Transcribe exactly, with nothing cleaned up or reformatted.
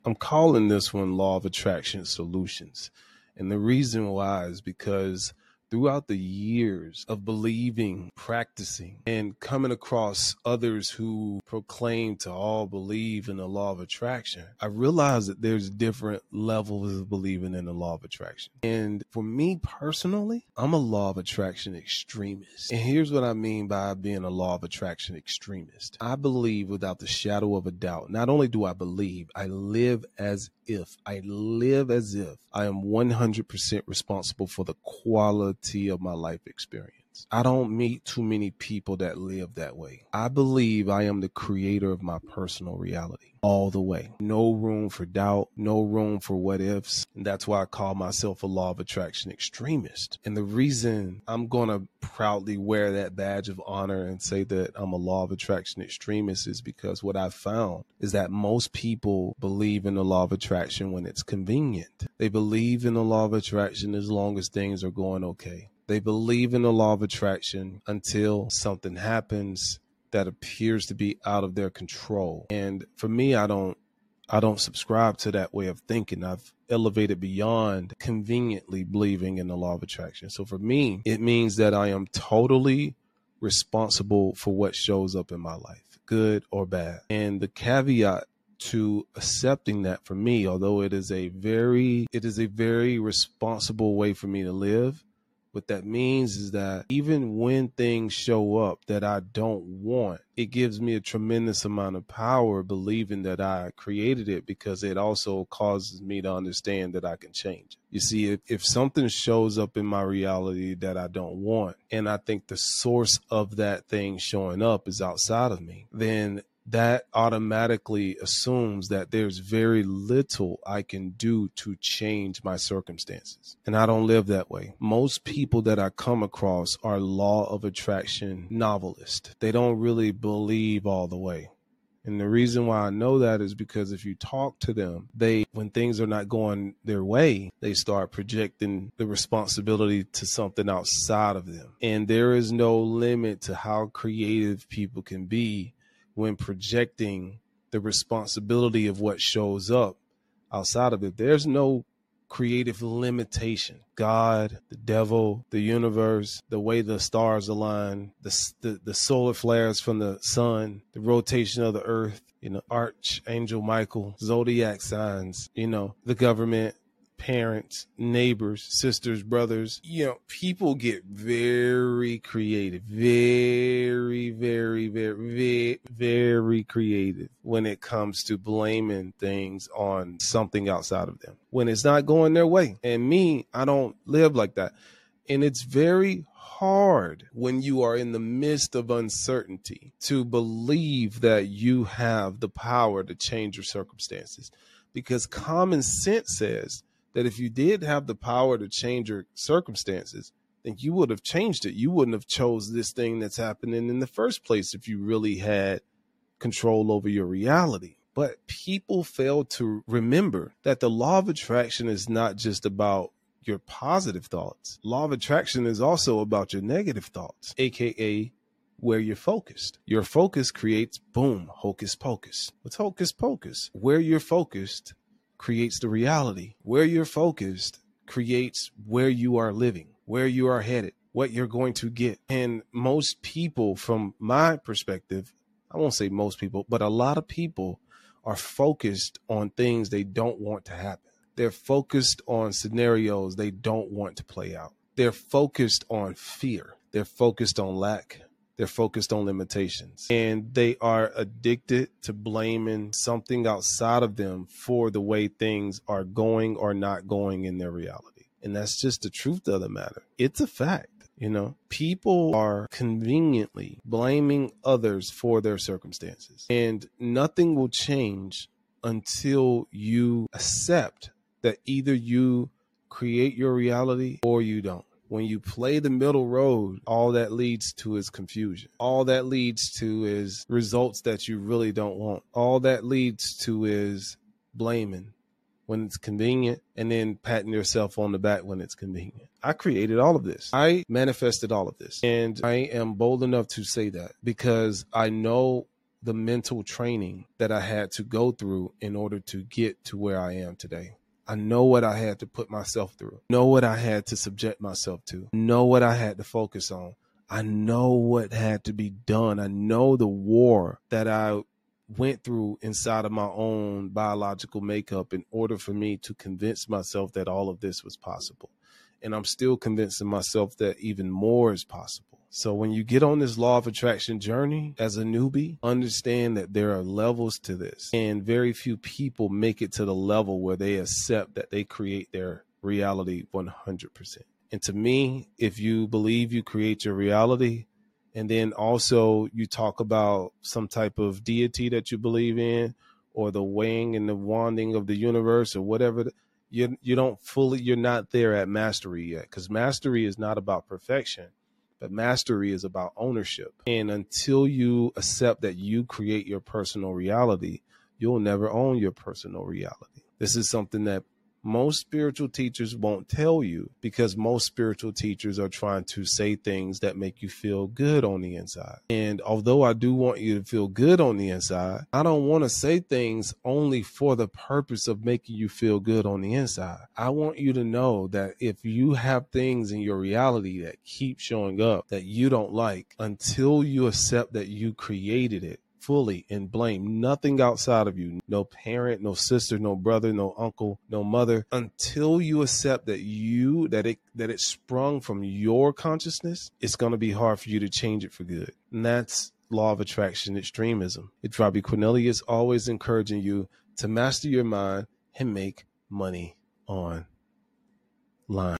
I'm calling this one Law of Attraction Solutions. And the reason why is because throughout the years of believing, practicing, and coming across others who proclaim to all believe in the law of attraction, I realized that there's different levels of believing in the law of attraction. And for me personally, I'm a law of attraction extremist. And here's what I mean by being a law of attraction extremist. I believe without the shadow of a doubt. Not only do I believe, I live as if, I live as if I am one hundred percent responsible for the quality of my life experience. I don't meet too many people that live that way. I believe I am the creator of my personal reality all the way. No room for doubt, no room for what ifs. And that's why I call myself a law of attraction extremist. And the reason I'm going to proudly wear that badge of honor and say that I'm a law of attraction extremist is because what I've found is that most people believe in the law of attraction when it's convenient. They believe in the law of attraction as long as things are going okay. They believe in the law of attraction until something happens that appears to be out of their control. And for me, I don't I don't subscribe to that way of thinking. I've elevated beyond conveniently believing in the law of attraction. So for me, it means that I am totally responsible for what shows up in my life, good or bad. And the caveat to accepting that for me, although it is a very it is a very responsible way for me to live, what that means is that even when things show up that I don't want, it gives me a tremendous amount of power believing that I created it, because it also causes me to understand that I can change it. You see, if, if something shows up in my reality that I don't want, and I think the source of that thing showing up is outside of me, then that automatically assumes that there's very little I can do to change my circumstances. And I don't live that way. Most people that I come across are law of attraction novelists. They don't really believe all the way. And the reason why I know that is because if you talk to them, they, when things are not going their way, they start projecting the responsibility to something outside of them. And there is no limit to how creative people can be when projecting the responsibility of what shows up outside of it. There's no creative limitation. God, the devil, the universe, the way the stars align, the, the, the solar flares from the sun, the rotation of the earth, you know, Archangel Michael, zodiac signs, you know, the government, parents, neighbors, sisters, brothers. You know, people get very creative, very, very, very, very, very creative when it comes to blaming things on something outside of them when it's not going their way. And me, I don't live like that. And it's very hard when you are in the midst of uncertainty to believe that you have the power to change your circumstances, because common sense says that if you did have the power to change your circumstances, then you would have changed it. You wouldn't have chose this thing that's happening in the first place if you really had control over your reality. But people fail to remember that the law of attraction is not just about your positive thoughts. Law of attraction is also about your negative thoughts, aka where you're focused. Your focus creates, boom, hocus pocus. What's hocus pocus? Where you're focused creates the reality. Where you're focused creates where you are living, where you are headed, what you're going to get. And most people, from my perspective, I won't say most people, but a lot of people are focused on things they don't want to happen. They're focused on scenarios they don't want to play out. They're focused on fear. They're focused on lack. They're focused on limitations, and they are addicted to blaming something outside of them for the way things are going or not going in their reality. And that's just the truth of the matter. It's a fact. You know, people are conveniently blaming others for their circumstances, and nothing will change until you accept that either you create your reality or you don't. When you play the middle road, all that leads to is confusion. All that leads to is results that you really don't want. All that leads to is blaming when it's convenient and then patting yourself on the back when it's convenient. I created all of this. I manifested all of this. And I am bold enough to say that because I know the mental training that I had to go through in order to get to where I am today. I know what I had to put myself through, know what I had to subject myself to, know what I had to focus on. I know what had to be done. I know the war that I went through inside of my own biological makeup in order for me to convince myself that all of this was possible. And I'm still convincing myself that even more is possible. So when you get on this law of attraction journey as a newbie, understand that there are levels to this, and very few people make it to the level where they accept that they create their reality one hundred percent. And to me, if you believe you create your reality, and then also you talk about some type of deity that you believe in, or the weighing and the wanding of the universe, or whatever, you you don't fully, you're not there at mastery yet, because mastery is not about perfection. But mastery is about ownership. And until you accept that you create your personal reality, you'll never own your personal reality. This is something that most spiritual teachers won't tell you, because most spiritual teachers are trying to say things that make you feel good on the inside. And although I do want you to feel good on the inside, I don't want to say things only for the purpose of making you feel good on the inside. I want you to know that if you have things in your reality that keep showing up that you don't like, until you accept that you created it fully and blame nothing outside of you, no parent, no sister, no brother, no uncle, no mother, until you accept that you, that it, that it sprung from your consciousness, it's going to be hard for you to change it for good. And that's law of attraction extremism. It's Robbie Cornelius, always encouraging you to master your mind and make money online.